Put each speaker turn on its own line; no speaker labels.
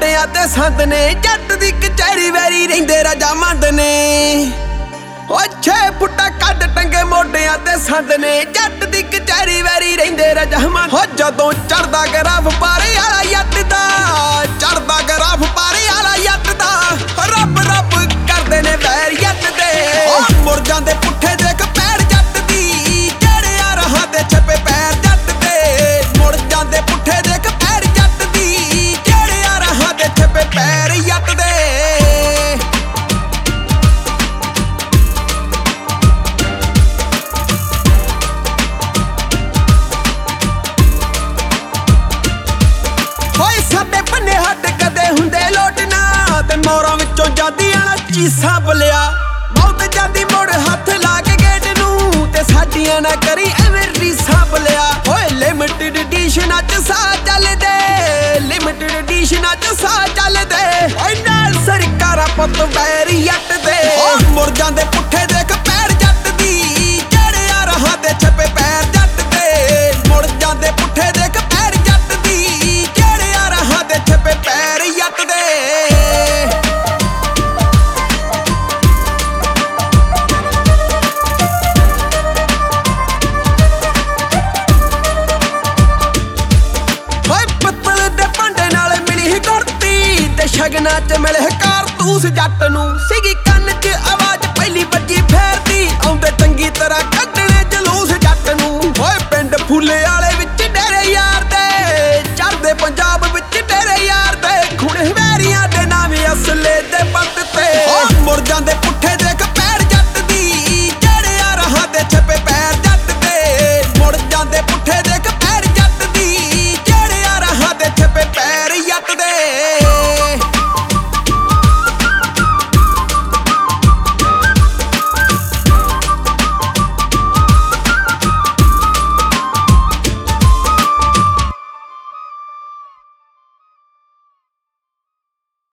ਮੋਢਿਆਂ ਤੇ ਸੰਦ ਨੇ, ਜੱਟ ਦੀ ਕਚਹਿਰੀ ਵੈਰੀ ਰਹਿੰਦੇ ਰਜਾਮੰਦ ਨੇ। ਓ 6 ਫੁੱਟਾ ਕੱਦ ਟੰਗੇ ਮੋਢਿਆਂ ਤੇ ਸੰਦ ਨੇ, ਜੱਟ ਦੀ ਕਚਹਿਰੀ ਵੈਰੀ ਰਹਿੰਦੇ ਰਜਾਮੰਦ। ਹੋ ਜਦੋਂ ਚੜਦਾ ਗਰਾਫ ਪਾਰੇ ਵਾਲਾ ਜੱਟ ਦਾ, ਚੜਦਾ ਗਰਾਫ ਪਾਰੇ ਵਾਲਾ ਜੱਟ ਦਾ, ਰੱਬ ਰੱਬ ਕਰਦੇ ਨੇ ਵੈਰ ਜੱਟ ਦੇ। ਮੁੜ ਜਾਂਦੇ ਪੁੱਠੇ ਦੇਖ ਪੈਰ ਜੱਟ ਦੀ, ਜਿਹੜੇ ਆ ਰਹਾਂ ਤੇ ਛਪੇ ਪੈਰ ਜੱਟ ਦੇ। ਮੁੜ ਜਾਂਦੇ ਪੁੱਠੇ ਦੇਖ ਪੈਰ ਜੱਟ ਦੀ, ਜਿਹੜੇ ਆ ਰਹਾਂ ਤੇ ਛਪੇ ਪੈਰ ਜੱਟ ਦੇ। ਪੰਨੇ ਹੱਡ ਕਦੇ ਹੁੰਦੇ ਲੋਟ ਨਾ, ਤੇ ਮੋਰਾਂ ਵਿੱਚੋਂ ਜਾਂਦੀਆਂ ਨਾ ਚੀਸਾਂ ਬਲਿਆ। ਬਹੁਤ ਜਾਂਦੀ ਮੁੜ ਹੱਥ ਲਾ ਕੇ ਗੇਟ ਨੂੰ, ਤੇ ਸਾਡੀਆਂ ਨਾ ਕਰੀ ਐਵੇਂ ਰੀਸਾਂ ਬਲਿਆ। ਓਏ ਲਿਮਿਟਡ ਐਡੀਸ਼ਨਾਂ ਚ ਸਾਹ ਚੱਲਦੇ, ਲਿਮਿਟਡ ਐਡੀਸ਼ਨਾਂ ਚ ਸਾਹ ਚੱਲਦੇ। ਓਏ ਨਾਲ ਸਰਕਾਰਾਂ ਪੁੱਤ ਵੈਰ ਜੱਟ ਦੇ। ਮੁੜ ਜਾਂਦੇ ਪੁੱਠੇ ਦੇਖ ਪੈਰ ਜੱਟ ਦੀ, ਜਿਹੜੇ ਆ ਰਹਾਂ ਤੇ ਛਪੇ ਪੈਰ ਜੱਟ ਦੇ। ਮੁੜ ਜਾਂਦੇ ਪੁੱਠੇ ਦੇਖ ਪੈਰ ਜੱਟ ਦੀ, ਜਿਹੜੇ ਆ ਰਹਾਂ ਤੇ ਛਪੇ ਪੈਰ ਜੱਟ ਦੇ। ਓਏ ਪਿੱਤਲ ਦੇ ਭਾਂਡੇ ਨਾਲ ਮਿਲੀ ਕੁਰਤੀ, ਤੇ ਸ਼ਗਨਾਂ ਚ ਮਿਲੇ ਕਾਰਤੂਸ ਜੱਟ ਨੂੰ। ਸੀਗੀ ਕੰਨ